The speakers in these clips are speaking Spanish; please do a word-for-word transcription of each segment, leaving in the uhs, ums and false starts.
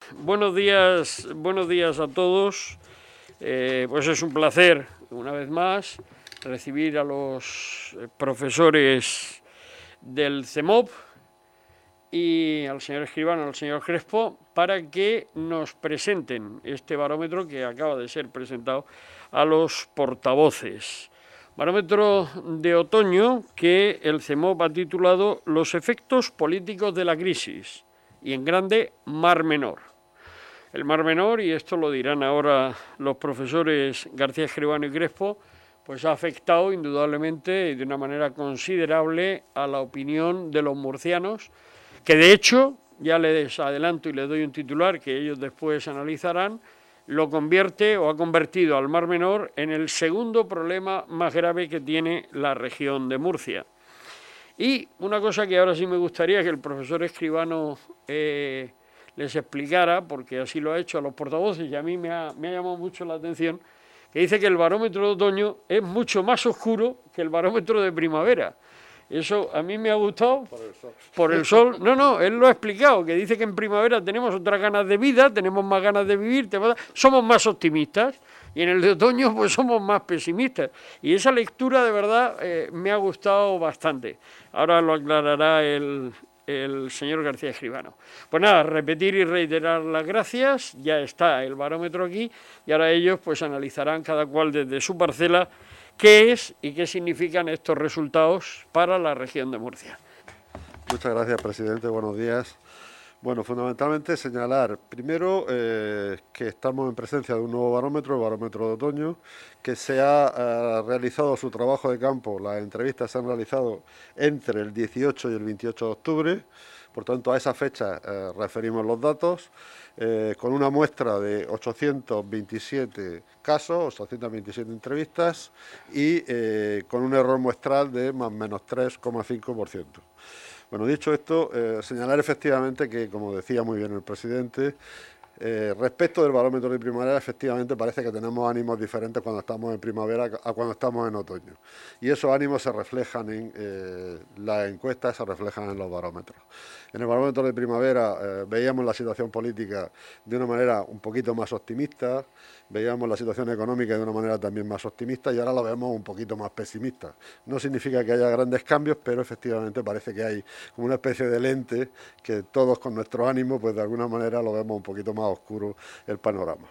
Buenos días, buenos días a todos. Eh, pues es un placer, una vez más, recibir a los profesores del CEMOP y al señor Escribano, al señor Crespo, para que nos presenten este barómetro que acaba de ser presentado a los portavoces. Barómetro de otoño que el CEMOP ha titulado Los efectos políticos de la crisis y en grande Mar Menor. El Mar Menor, y esto lo dirán ahora los profesores García Escribano y Crespo, pues ha afectado indudablemente y de una manera considerable a la opinión de los murcianos, que de hecho, ya les adelanto y les doy un titular que ellos después analizarán, lo convierte o ha convertido al Mar Menor en el segundo problema más grave que tiene la región de Murcia. Y una cosa que ahora sí me gustaría que el profesor Escribano eh, les explicara, porque así lo ha hecho a los portavoces y a mí me ha, me ha llamado mucho la atención, que dice que el barómetro de otoño es mucho más oscuro que el barómetro de primavera. Eso a mí me ha gustado. Por el sol. Por el sol. No, no, él lo ha explicado, que dice que en primavera tenemos otras ganas de vida, tenemos más ganas de vivir, somos más optimistas, y en el de otoño pues somos más pesimistas. Y esa lectura de verdad eh, me ha gustado bastante. Ahora lo aclarará el, el señor García Escribano. Pues nada, repetir y reiterar las gracias, ya está el barómetro aquí, y ahora ellos pues analizarán cada cual desde su parcela qué es y qué significan estos resultados para la región de Murcia. Muchas gracias, presidente. Buenos días. Bueno, fundamentalmente señalar, primero, eh, que estamos en presencia de un nuevo barómetro, el barómetro de otoño, que se ha eh, realizado su trabajo de campo, las entrevistas se han realizado entre el dieciocho y el veintiocho de octubre, por tanto a esa fecha eh, referimos los datos, eh, con una muestra de ochocientos veintisiete casos, ochocientas veintisiete entrevistas y eh, con un error muestral de más o menos tres coma cinco por ciento. Bueno, dicho esto, eh, señalar efectivamente que, como decía muy bien el presidente, eh, respecto del barómetro de primavera, efectivamente parece que tenemos ánimos diferentes cuando estamos en primavera a cuando estamos en otoño. Y esos ánimos se reflejan en eh, las encuestas, se reflejan en los barómetros. En el barómetro de primavera eh, veíamos la situación política de una manera un poquito más optimista, veíamos la situación económica de una manera también más optimista y ahora la vemos un poquito más pesimista. No significa que haya grandes cambios, pero efectivamente parece que hay como una especie de lente que todos con nuestro ánimo, pues de alguna manera lo vemos un poquito más oscuro el panorama.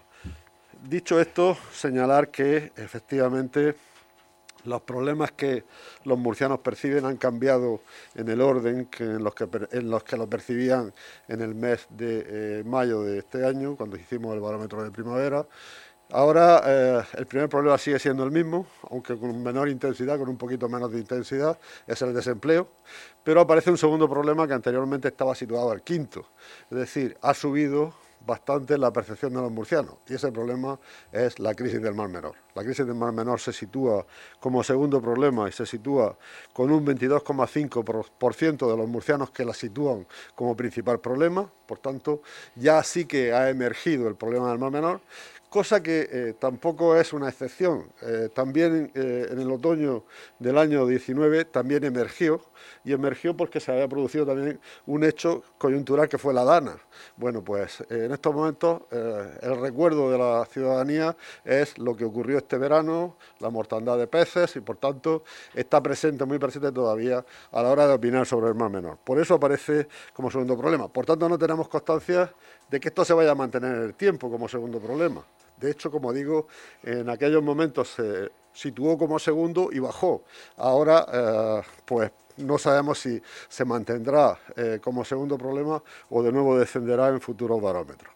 Dicho esto, señalar que efectivamente los problemas que los murcianos perciben han cambiado en el orden que en, los que, en los que lo percibían en el mes de eh, mayo de este año, cuando hicimos el barómetro de primavera. Ahora eh, el primer problema sigue siendo el mismo, aunque con menor intensidad, con un poquito menos de intensidad, es el desempleo, pero aparece un segundo problema que anteriormente estaba situado al quinto, es decir, ha subido bastante la percepción de los murcianos y ese problema es la crisis del Mar Menor. La crisis del Mar Menor se sitúa como segundo problema y se sitúa con un veintidós coma cinco por ciento de los murcianos que la sitúan como principal problema, por tanto ya sí que ha emergido el problema del Mar Menor, cosa que eh, tampoco es una excepción. Eh, también eh, en el otoño del año diecinueve también emergió, y emergió porque se había producido también un hecho coyuntural que fue la Dana. Bueno, pues eh, en estos momentos eh, el recuerdo de la ciudadanía es lo que ocurrió este verano, la mortandad de peces, y por tanto está presente, muy presente todavía a la hora de opinar sobre el Mar Menor. Por eso aparece como segundo problema. Por tanto, no tenemos constancia de que esto se vaya a mantener en el tiempo como segundo problema. De hecho, como digo, en aquellos momentos se situó como segundo y bajó. Ahora, eh, pues no sabemos si se mantendrá eh, como segundo problema o de nuevo descenderá en futuros barómetros.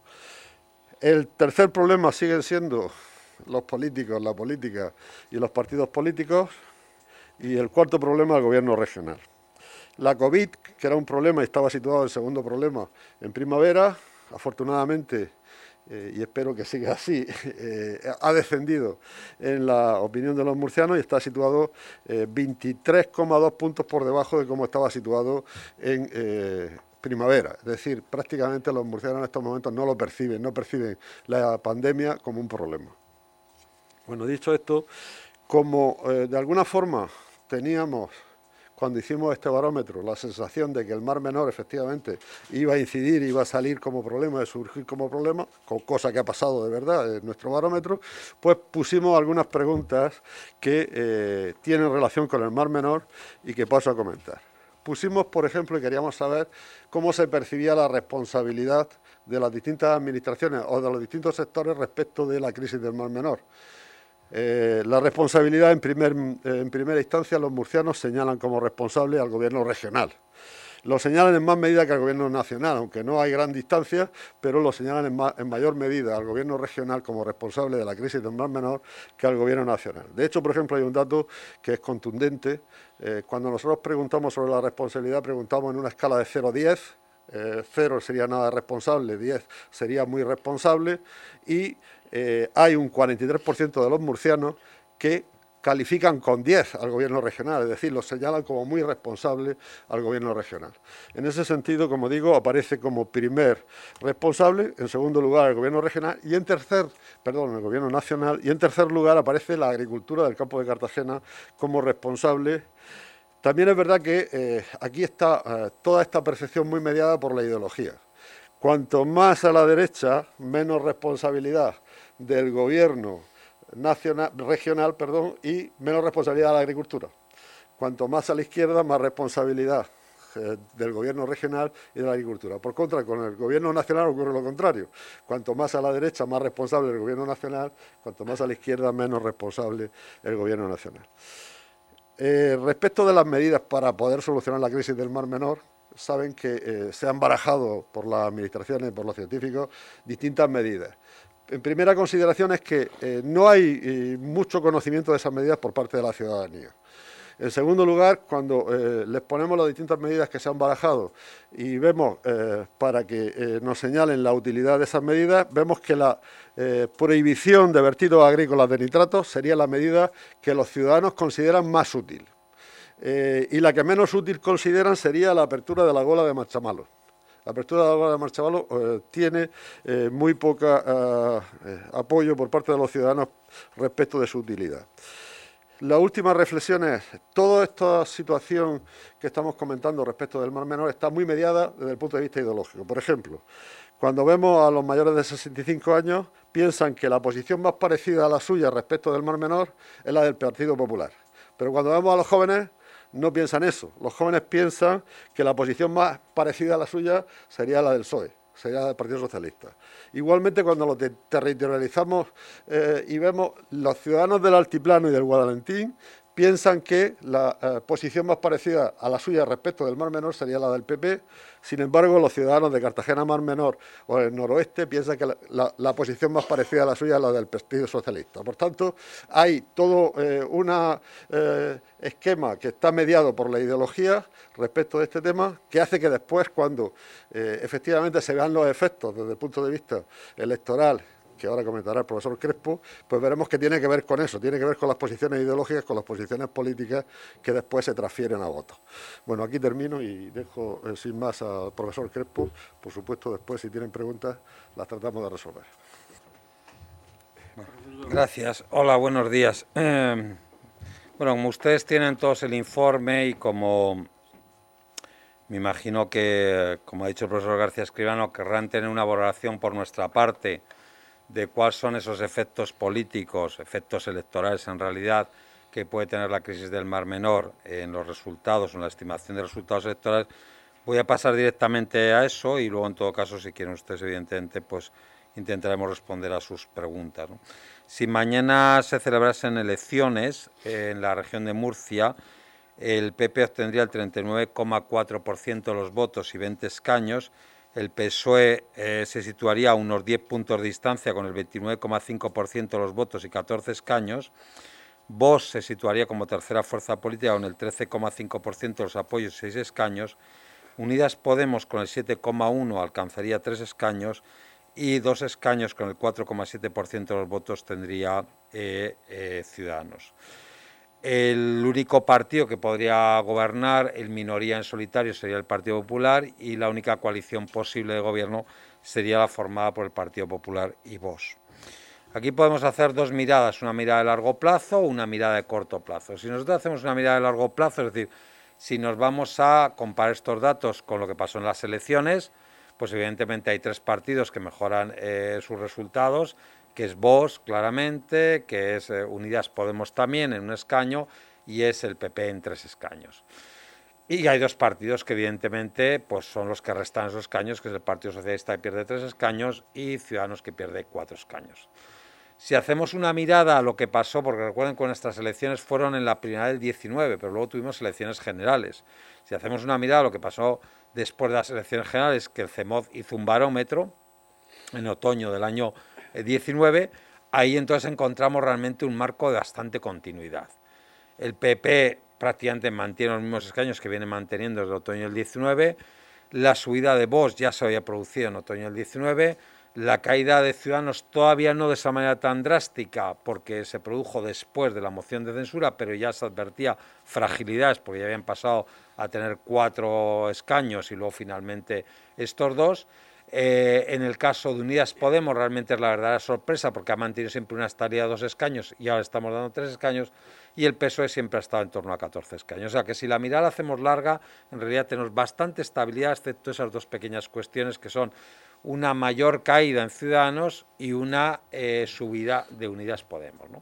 El tercer problema siguen siendo los políticos, la política y los partidos políticos. Y el cuarto problema, el gobierno regional. La COVID, que era un problema y estaba situado el segundo problema en primavera, afortunadamente, Eh, y espero que siga así, eh, ha descendido en la opinión de los murcianos y está situado eh, veintitrés coma dos puntos por debajo de cómo estaba situado en eh, primavera. Es decir, prácticamente los murcianos en estos momentos no lo perciben, no perciben la pandemia como un problema. Bueno, dicho esto, como eh, de alguna forma teníamos cuando hicimos este barómetro, la sensación de que el Mar Menor efectivamente iba a incidir, iba a salir como problema, a surgir como problema, cosa que ha pasado de verdad en nuestro barómetro, pues pusimos algunas preguntas que eh, tienen relación con el Mar Menor y que paso a comentar. Pusimos, por ejemplo, y queríamos saber cómo se percibía la responsabilidad de las distintas administraciones o de los distintos sectores respecto de la crisis del Mar Menor. Eh, la responsabilidad, en, primer, en primera instancia, los murcianos señalan como responsable al gobierno regional. Lo señalan en más medida que al gobierno nacional, aunque no hay gran distancia, pero lo señalan en, ma en mayor medida al gobierno regional como responsable de la crisis del Mar Menor que al gobierno nacional. De hecho, por ejemplo, hay un dato que es contundente. Eh, cuando nosotros preguntamos sobre la responsabilidad, preguntamos en una escala de cero a diez. Eh, cero sería nada responsable, diez sería muy responsable, y eh, hay un cuarenta y tres por ciento de los murcianos que califican con diez al gobierno regional, es decir, lo señalan como muy responsable al gobierno regional. En ese sentido, como digo, aparece como primer responsable, en segundo lugar el gobierno regional y en tercer, perdón, el gobierno nacional, y en tercer lugar aparece la agricultura del campo de Cartagena como responsable. También es verdad que eh, aquí está eh, toda esta percepción muy mediada por la ideología. Cuanto más a la derecha, menos responsabilidad del gobierno nacional, regional, perdón, y menos responsabilidad de la agricultura. Cuanto más a la izquierda, más responsabilidad eh, del gobierno regional y de la agricultura. Por contra, con el gobierno nacional ocurre lo contrario. Cuanto más a la derecha, más responsable el gobierno nacional, cuanto más a la izquierda, menos responsable el gobierno nacional. Eh, respecto de las medidas para poder solucionar la crisis del Mar Menor, saben que eh, se han barajado por las administraciones, por los científicos, distintas medidas. En primera consideración es que eh, no hay eh, mucho conocimiento de esas medidas por parte de la ciudadanía. En segundo lugar, cuando eh, les ponemos las distintas medidas que se han barajado y vemos, eh, para que eh, nos señalen la utilidad de esas medidas, vemos que la eh, prohibición de vertidos agrícolas de nitratos sería la medida que los ciudadanos consideran más útil. Eh, y la que menos útil consideran sería la apertura de la gola de Marchamalos. La apertura de la gola de Marchamalos eh, tiene eh, muy poco eh, eh, apoyo por parte de los ciudadanos respecto de su utilidad. La última reflexión es, toda esta situación que estamos comentando respecto del Mar Menor está muy mediada desde el punto de vista ideológico. Por ejemplo, cuando vemos a los mayores de sesenta y cinco años, piensan que la posición más parecida a la suya respecto del Mar Menor es la del Partido Popular. Pero cuando vemos a los jóvenes, no piensan eso. Los jóvenes piensan que la posición más parecida a la suya sería la del P S O E, sería la del Partido Socialista. Igualmente, cuando lo territorializamos eh, y vemos los ciudadanos del Altiplano y del Guadalentín, piensan que la eh, posición más parecida a la suya respecto del Mar Menor sería la del P P. Sin embargo, los ciudadanos de Cartagena Mar Menor o del noroeste piensan que la, la, la posición más parecida a la suya es la del Partido Socialista. Por tanto, hay todo eh, un eh, esquema que está mediado por la ideología respecto de este tema, que hace que después, cuando eh, efectivamente se vean los efectos desde el punto de vista electoral, que ahora comentará el profesor Crespo, pues veremos que tiene que ver con eso, tiene que ver con las posiciones ideológicas, con las posiciones políticas que después se transfieren a votos. Bueno, aquí termino y dejo eh, sin más al profesor Crespo. Por supuesto, después, si tienen preguntas, las tratamos de resolver. Gracias. Hola, buenos días. Eh, bueno, como ustedes tienen todos el informe y como me imagino que, como ha dicho el profesor García Escribano, querrán tener una valoración por nuestra parte de cuáles son esos efectos políticos, efectos electorales en realidad, que puede tener la crisis del Mar Menor en los resultados, en la estimación de resultados electorales. Voy a pasar directamente a eso y luego, en todo caso, si quieren ustedes, evidentemente, pues intentaremos responder a sus preguntas, ¿no? Si mañana se celebrasen elecciones en la región de Murcia, el P P obtendría el treinta y nueve coma cuatro por ciento de los votos y veinte escaños. El P S O E eh, se situaría a unos diez puntos de distancia con el veintinueve coma cinco por ciento de los votos y catorce escaños. Vox se situaría como tercera fuerza política con el trece coma cinco por ciento de los apoyos y seis escaños. Unidas Podemos con el siete coma uno por ciento alcanzaría tres escaños y dos escaños con el cuatro coma siete por ciento de los votos tendría eh, eh, Ciudadanos. El único partido que podría gobernar en minoría en solitario sería el Partido Popular y la única coalición posible de gobierno sería la formada por el Partido Popular y Vox. Aquí podemos hacer dos miradas, una mirada de largo plazo o una mirada de corto plazo. Si nosotros hacemos una mirada de largo plazo, es decir, Si nos vamos a comparar estos datos con lo que pasó en las elecciones, pues evidentemente hay tres partidos que mejoran eh, sus resultados, que es Vox, claramente, que es eh, Unidas Podemos también en un escaño y es el P P en tres escaños. Y hay dos partidos que evidentemente pues son los que restan esos escaños, que es el Partido Socialista que pierde tres escaños y Ciudadanos que pierde cuatro escaños. Si hacemos una mirada a lo que pasó, porque recuerden que nuestras elecciones fueron en la primavera del diecinueve, pero luego tuvimos elecciones generales. Si hacemos una mirada a lo que pasó después de las elecciones generales, que el CEMOD hizo un barómetro en otoño del año diecinueve, ahí entonces encontramos realmente un marco de bastante continuidad. El P P prácticamente mantiene los mismos escaños que viene manteniendo desde el otoño del diecinueve, la subida de Vox ya se había producido en otoño del diecinueve, la caída de Ciudadanos todavía no de esa manera tan drástica porque se produjo después de la moción de censura, pero ya se advertía fragilidades porque ya habían pasado a tener cuatro escaños y luego finalmente estos dos. Eh, en el caso de Unidas Podemos realmente es la verdadera sorpresa porque ha mantenido siempre una estabilidad de dos escaños y ahora estamos dando tres escaños, y el P S O E siempre ha estado en torno a catorce escaños. O sea que si la mirada la hacemos larga, en realidad tenemos bastante estabilidad, excepto esas dos pequeñas cuestiones que son una mayor caída en Ciudadanos y una eh, subida de Unidas Podemos, ¿no?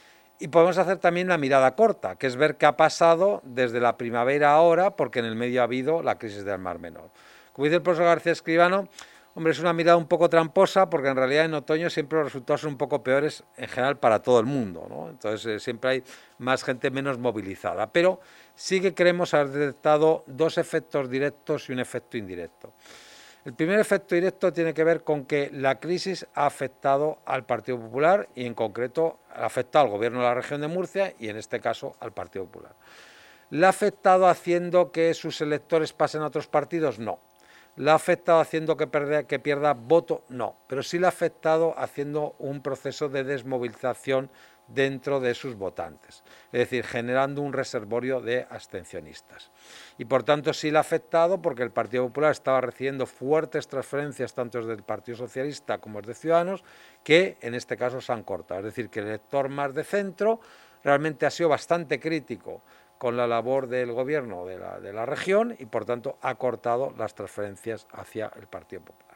Y podemos hacer también la mirada corta, que es ver qué ha pasado desde la primavera a ahora, porque en el medio ha habido la crisis del Mar Menor. Como dice el profesor García Escribano, hombre, es una mirada un poco tramposa, porque en realidad en otoño siempre los resultados son un poco peores en general para todo el mundo, ¿no? Entonces eh, siempre hay más gente menos movilizada, pero sí que creemos haber detectado dos efectos directos y un efecto indirecto. El primer efecto directo tiene que ver con que la crisis ha afectado al Partido Popular y en concreto ha afectado al gobierno de la región de Murcia y en este caso al Partido Popular. ¿La ha afectado haciendo que sus electores pasen a otros partidos? No. ¿La ha afectado haciendo que pierda, que pierda voto? No. Pero sí la ha afectado haciendo un proceso de desmovilización dentro de sus votantes, es decir, generando un reservorio de abstencionistas. Y por tanto sí le ha afectado porque el Partido Popular estaba recibiendo fuertes transferencias tanto desde el Partido Socialista como desde Ciudadanos, que en este caso se han cortado. Es decir, que el elector más de centro realmente ha sido bastante crítico con la labor del gobierno de la, de la región y por tanto ha cortado las transferencias hacia el Partido Popular.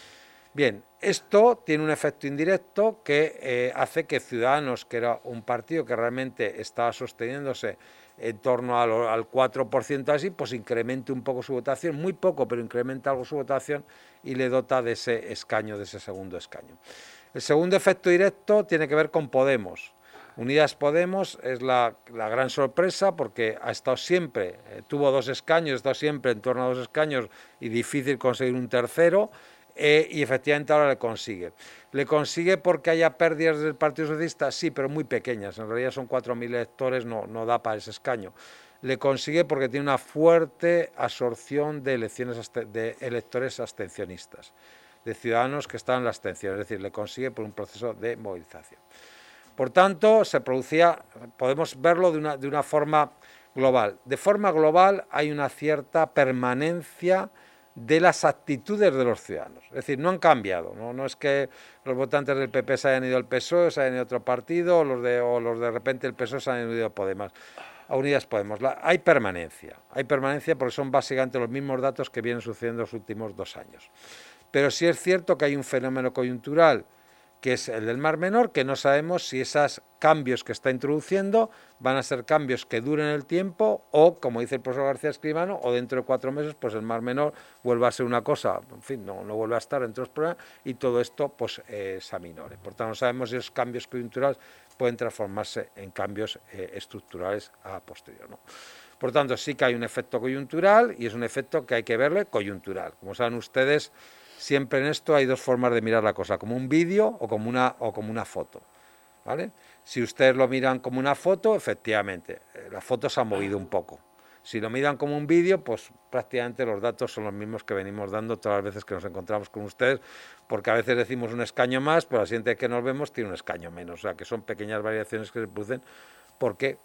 Bien, esto tiene un efecto indirecto que eh, hace que Ciudadanos, que era un partido que realmente estaba sosteniéndose en torno a lo, al cuatro por ciento así, pues incremente un poco su votación, muy poco, pero incrementa algo su votación y le dota de ese escaño, de ese segundo escaño. El segundo efecto directo tiene que ver con Podemos. Unidas Podemos es la, la gran sorpresa porque ha estado siempre, eh, tuvo dos escaños, ha estado siempre en torno a dos escaños y difícil conseguir un tercero. Eh, y efectivamente ahora le consigue. ¿Le consigue porque haya pérdidas del Partido Socialista? Sí, pero muy pequeñas. En realidad son cuatro mil electores, no, no da para ese escaño. Le consigue porque tiene una fuerte absorción de, elecciones, de electores abstencionistas, de ciudadanos que están en la abstención. Es decir, le consigue por un proceso de movilización. Por tanto, se producía, podemos verlo de una, de una forma global. De forma global hay una cierta permanencia de las actitudes de los ciudadanos. Es decir, no han cambiado, no, no es que los votantes del P P se hayan ido al P S O E, se hayan ido a otro partido, o los de, o los de repente el P S O E se hayan ido a Podemos, a Unidas Podemos. La, hay permanencia, hay permanencia porque son básicamente los mismos datos que vienen sucediendo los últimos dos años. Pero sí es cierto que hay un fenómeno coyuntural que es el del Mar Menor, que no sabemos si esos cambios que está introduciendo van a ser cambios que duren el tiempo o, como dice el profesor García Escribano, o dentro de cuatro meses pues el Mar Menor vuelva a ser una cosa, en fin, no, no vuelve a estar dentro de los problemas y todo esto pues eh, se aminore. Por tanto, no sabemos si esos cambios coyunturales pueden transformarse en cambios eh, estructurales a posterior, ¿no? Por tanto, sí que hay un efecto coyuntural y es un efecto que hay que verle coyuntural. Como saben ustedes, siempre en esto hay dos formas de mirar la cosa, como un vídeo o como una, o como una foto, ¿vale? Si ustedes lo miran como una foto, efectivamente, la foto se ha movido un poco. Si lo miran como un vídeo, pues prácticamente los datos son los mismos que venimos dando todas las veces que nos encontramos con ustedes, porque a veces decimos un escaño más, pero la siguiente que nos vemos tiene un escaño menos. O sea, que son pequeñas variaciones que se producen porque, bueno,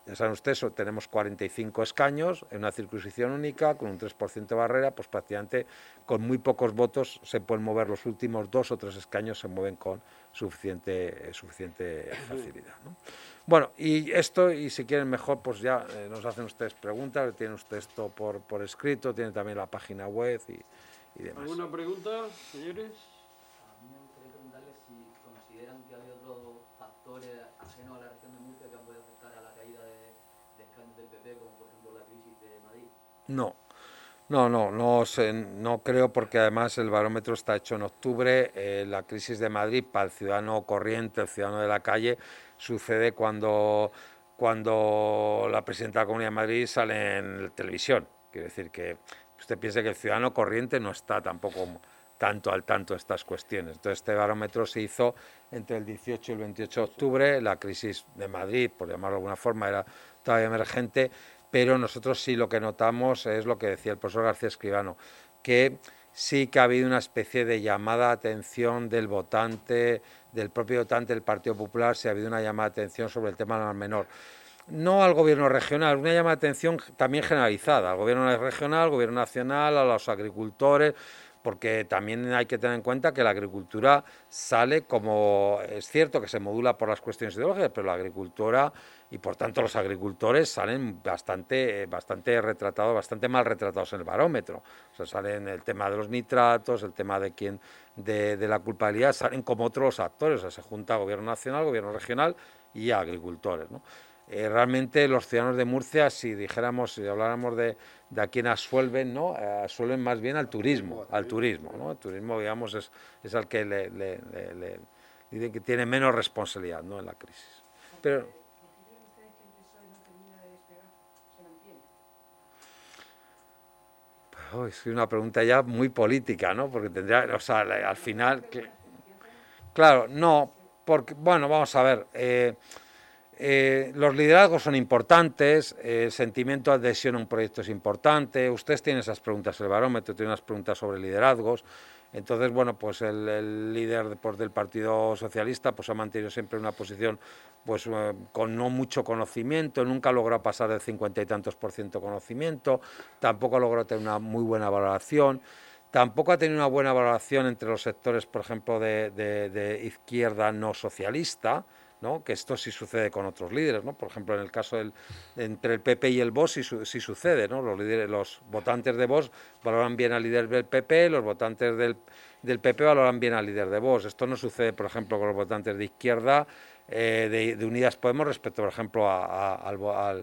ya saben ustedes, tenemos cuarenta y cinco escaños en una circunscripción única, con un tres por ciento de barrera, pues prácticamente con muy pocos votos se pueden mover los últimos dos o tres escaños, se mueven con suficiente, suficiente facilidad, ¿no? Bueno, y esto, y si quieren mejor, pues ya eh, nos hacen ustedes preguntas, tienen ustedes esto por, por escrito, tienen también la página web y, y demás. ¿Alguna pregunta, señores? A mí me gustaría preguntarles si consideran que hay otros factores ajenos a la región de Murcia que han podido afectar a la caída de, de escaños del P P, como por ejemplo la crisis de Madrid. No. No, no, no, sé, no creo, porque además el barómetro está hecho en octubre. Eh, la crisis de Madrid para el ciudadano corriente, el ciudadano de la calle, sucede cuando, cuando la presidenta de la Comunidad de Madrid sale en televisión. Quiere decir que usted piense que el ciudadano corriente no está tampoco tanto al tanto de estas cuestiones. Entonces este barómetro se hizo entre el dieciocho y el veintiocho de octubre. La crisis de Madrid, por llamarlo de alguna forma, era todavía emergente. Pero nosotros sí lo que notamos es lo que decía el profesor García Escribano, que sí que ha habido una especie de llamada de atención del votante, del propio votante del Partido Popular, sí ha habido una llamada de atención sobre el tema del menor. No al gobierno regional, una llamada de atención también generalizada, al gobierno regional, al gobierno nacional, a los agricultores, porque también hay que tener en cuenta que la agricultura sale como, es cierto que se modula por las cuestiones ideológicas, pero la agricultura y por tanto los agricultores salen bastante, bastante retratados, bastante mal retratados en el barómetro. O sea, salen el tema de los nitratos, el tema de quién, de, de la culpabilidad, salen como otros actores, o sea, se junta gobierno nacional, gobierno regional y agricultores, ¿no? Eh, realmente los ciudadanos de Murcia, si dijéramos, si habláramos de, de a quién absuelven, ¿no? Eh, absuelven más bien al turismo, al turismo, ¿no? El turismo, digamos, es, es al que le, le, le, le dicen que tiene menos responsabilidad, ¿no?, en la crisis. Pero oh, es una pregunta ya muy política, ¿no? Porque tendría, o sea, al final, que, claro, no, porque, bueno, vamos a ver. Eh, Eh, los liderazgos son importantes, eh, el sentimiento de adhesión a un proyecto es importante. Ustedes tienen esas preguntas, el barómetro tiene unas preguntas sobre liderazgos. Entonces, bueno, pues el, el líder pues, del Partido Socialista pues ha mantenido siempre una posición pues eh, con no mucho conocimiento, nunca logró pasar del cincuenta y tantos por ciento conocimiento, tampoco logró tener una muy buena valoración. Tampoco ha tenido una buena valoración entre los sectores, por ejemplo, de, de, de izquierda no socialista, ¿no? Que esto sí sucede con otros líderes, ¿no? Por ejemplo, en el caso del, entre el P P y el Vox sí, sí sucede, ¿no? Los, líderes, los votantes de Vox valoran bien al líder del P P, los votantes del, del P P valoran bien al líder de Vox. Esto no sucede, por ejemplo, con los votantes de izquierda, eh, de, de Unidas Podemos respecto, por ejemplo, a, a, al, al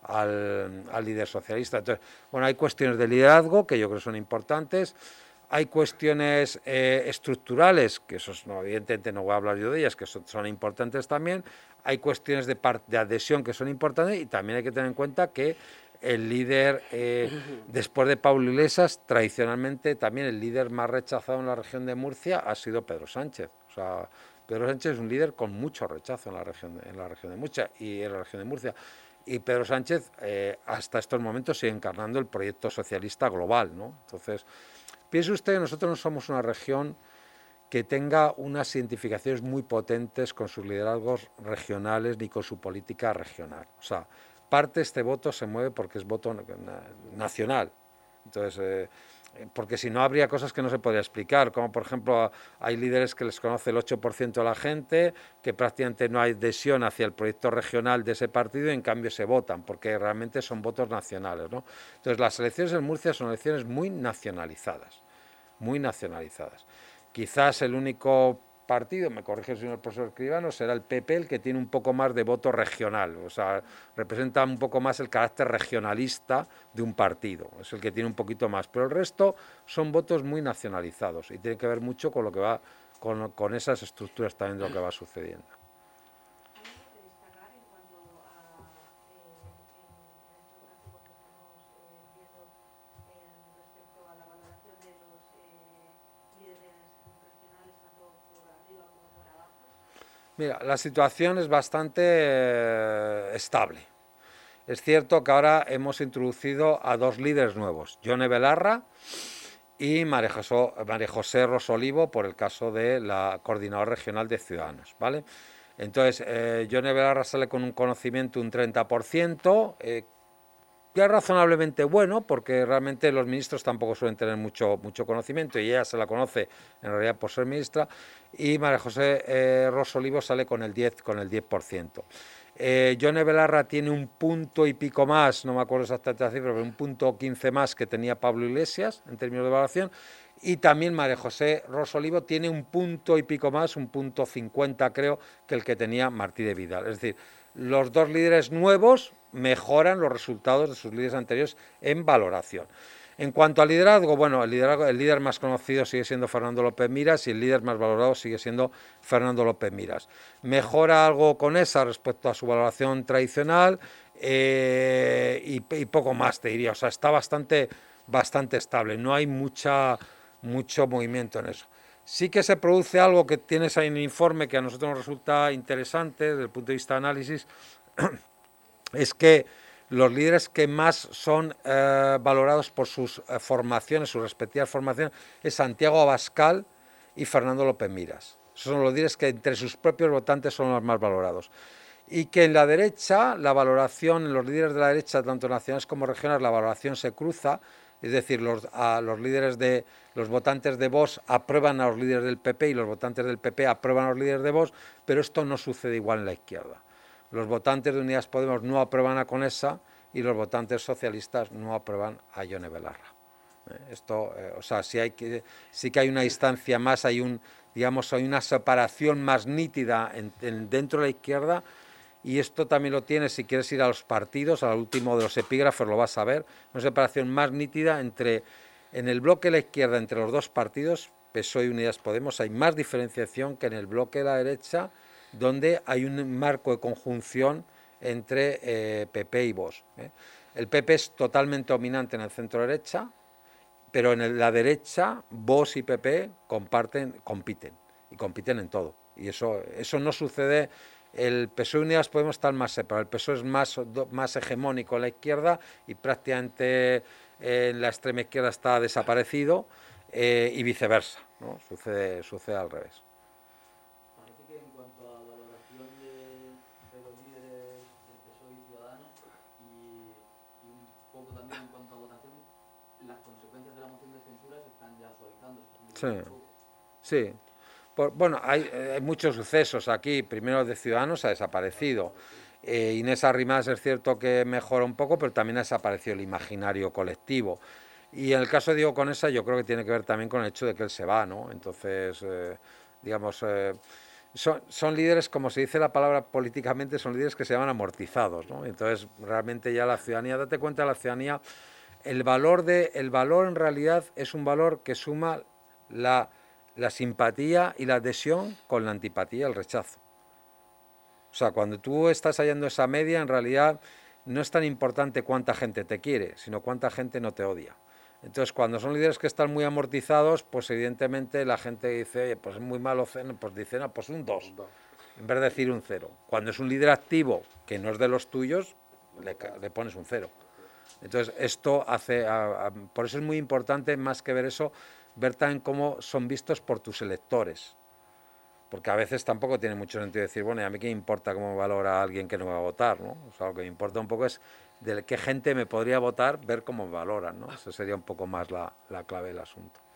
Al, al líder socialista. Entonces, bueno, hay cuestiones de liderazgo que yo creo son importantes, hay cuestiones eh, estructurales, que eso no, evidentemente no voy a hablar yo de ellas, que son, son importantes también, hay cuestiones de, de adhesión que son importantes y también hay que tener en cuenta que el líder, eh, después de Pablo Iglesias, tradicionalmente también el líder más rechazado en la región de Murcia ha sido Pedro Sánchez. O sea, Pedro Sánchez es un líder con mucho rechazo en la región de, en la región de Murcia y en la región de Murcia. Y Pedro Sánchez, eh, hasta estos momentos, sigue encarnando el proyecto socialista global, ¿no? Entonces, piense usted que nosotros no somos una región que tenga unas identificaciones muy potentes con sus liderazgos regionales ni con su política regional. O sea, parte de este voto se mueve porque es voto nacional. Entonces, eh, porque si no habría cosas que no se podría explicar, como por ejemplo hay líderes que les conoce el ocho por ciento de la gente, que prácticamente no hay adhesión hacia el proyecto regional de ese partido y en cambio se votan, porque realmente son votos nacionales, ¿no? Entonces las elecciones en Murcia son elecciones muy nacionalizadas, muy nacionalizadas. Quizás el único partido, me corrige el señor profesor Escribano, será el P P el que tiene un poco más de voto regional, o sea, representa un poco más el carácter regionalista de un partido, es el que tiene un poquito más, pero el resto son votos muy nacionalizados y tiene que ver mucho con lo que va, con, con esas estructuras también de lo que va sucediendo. Mira, la situación es bastante eh, estable. Es cierto que ahora hemos introducido a dos líderes nuevos, Yone Belarra y María José, María José Rosolivo, por el caso de la Coordinadora Regional de Ciudadanos, ¿vale? Entonces, eh, Yone Belarra sale con un conocimiento un treinta por ciento, eh, que es razonablemente bueno, porque realmente los ministros tampoco suelen tener mucho, mucho conocimiento, y ella se la conoce en realidad por ser ministra, y María José eh, Rosolivo sale con el diez, con el diez por ciento. Eh, Yone Belarra tiene un punto y pico más, no me acuerdo exactamente la cifra, pero un punto quince más que tenía Pablo Iglesias en términos de evaluación, y también María José Rosolivo tiene un punto y pico más, un punto cincuenta creo, que el que tenía Martí de Vidal. Es decir, los dos líderes nuevos mejoran los resultados de sus líderes anteriores en valoración. En cuanto al liderazgo, bueno, el, liderazgo, el líder más conocido sigue siendo Fernando López Miras y el líder más valorado sigue siendo Fernando López Miras. Mejora algo con esa respecto a su valoración tradicional eh, y, y poco más, te diría. O sea, está bastante, bastante estable, no hay mucha, mucho movimiento en eso. Sí que se produce algo que tienes ahí en el informe que a nosotros nos resulta interesante desde el punto de vista de análisis, es que los líderes que más son eh, valorados por sus eh, formaciones, sus respectivas formaciones, es Santiago Abascal y Fernando López Miras. Esos son los líderes que entre sus propios votantes son los más valorados. Y que en la derecha, la valoración, en los líderes de la derecha, tanto nacionales como regionales, la valoración se cruza, es decir, los, a los líderes de los votantes de Vox aprueban a los líderes del P P y los votantes del P P aprueban a los líderes de Vox, pero esto no sucede igual en la izquierda. Los votantes de Unidas Podemos no aprueban a Conesa y los votantes socialistas no aprueban a Yone Belarra. Eh, esto, eh, o sea, sí, hay que, sí que hay una distancia más, hay un, digamos, hay una separación más nítida en, en, dentro de la izquierda, y esto también lo tienes si quieres ir a los partidos, al último de los epígrafos lo vas a ver, una separación más nítida entre, en el bloque de la izquierda entre los dos partidos, P S O E y Unidas Podemos, hay más diferenciación que en el bloque de la derecha, donde hay un marco de conjunción entre eh, P P y Vox. ¿eh? El P P es totalmente dominante en el centro derecha, pero en el, la derecha Vox y P P comparten, compiten, y compiten en todo. Y eso, eso no sucede, el P S O E y Unidas Podemos estar más separados, el P S O E es más, más hegemónico en la izquierda y prácticamente eh, en la extrema izquierda está desaparecido, eh, y viceversa, ¿no? Sucede, sucede al revés. Sí, sí. Por, bueno, hay, hay muchos sucesos aquí. Primero, de Ciudadanos ha desaparecido. Eh, Inés Arrimadas es cierto que mejora un poco, pero también ha desaparecido el imaginario colectivo. Y en el caso de Diego Conesa, yo creo que tiene que ver también con el hecho de que él se va, ¿no? Entonces, eh, digamos, eh, son, son líderes, como se dice la palabra políticamente, son líderes que se llaman amortizados, ¿no? Entonces, realmente ya la ciudadanía, date cuenta, la ciudadanía, el valor, de, el valor en realidad es un valor que suma La, la simpatía y la adhesión con la antipatía y el rechazo. O sea, cuando tú estás hallando esa media, en realidad no es tan importante cuánta gente te quiere, sino cuánta gente no te odia. Entonces, cuando son líderes que están muy amortizados, pues evidentemente la gente dice, oye, pues es muy malo, pues dice, no, pues un dos, en vez de decir un cero. Cuando es un líder activo, que no es de los tuyos, le, le pones un cero. Entonces, esto hace, a, a, por eso es muy importante, más que ver eso, ver también cómo son vistos por tus electores, porque a veces tampoco tiene mucho sentido decir, bueno, ¿y a mí qué me importa cómo valora a alguien que no me va a votar, ¿no? O sea, lo que me importa un poco es de qué gente me podría votar, ver cómo me valoran, ¿no? Eso sería un poco más la, la clave del asunto.